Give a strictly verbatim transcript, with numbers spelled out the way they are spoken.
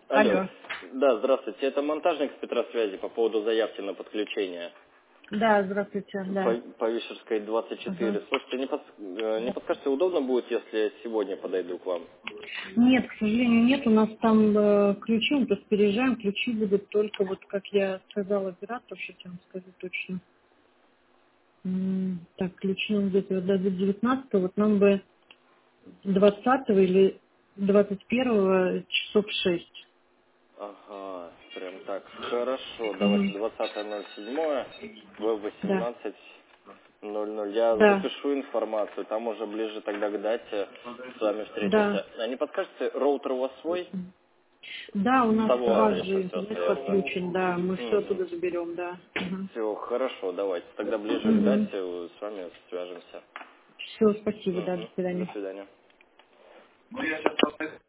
Алло. Алло. Да, здравствуйте. Это монтажник с Петросвязи по поводу заявки на подключение Да, здравствуйте, по, да. по Вишерской двадцать Ага. четыре. Слушайте, не, под, э, не подскажете, удобно будет, если я сегодня подойду к вам? Нет, к сожалению, нет. У нас там э, ключи, мы просто переезжаем. Ключи будут только, вот как я сказала оператору, сейчас я вам скажу точно. М, Так, ключи нам где-то до девятнадцатого, вот нам бы двадцатого или двадцать первого часов шесть. Ага, прям так. Хорошо, давайте Мгм. двадцатое ноль седьмое, в Да, восемнадцать ноль ноль. Я да, запишу информацию, там уже ближе тогда к дате с вами да. встретимся. А не подскажете, роутер у вас свой? Да, у С нас у того вас адреса же все интернет остается? подключен, да, мы все Угу. оттуда заберем, да. Мгм. Все, хорошо, давайте. Тогда ближе к Мгм. дате э, с вами свяжемся. Все, спасибо, да, до Угу. До свидания. свидания.